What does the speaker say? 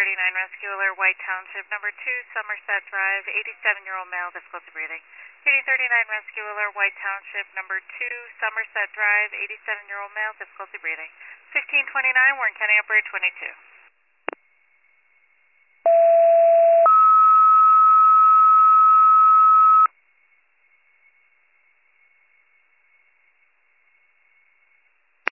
Rescue Alert, White Township, number 2, Somerset Drive, 87-year-old male, difficulty breathing. PD 39 Rescue Alert, White Township, number 2, Somerset Drive, 87-year-old male, difficulty breathing. 1529, Warren County Operator 22.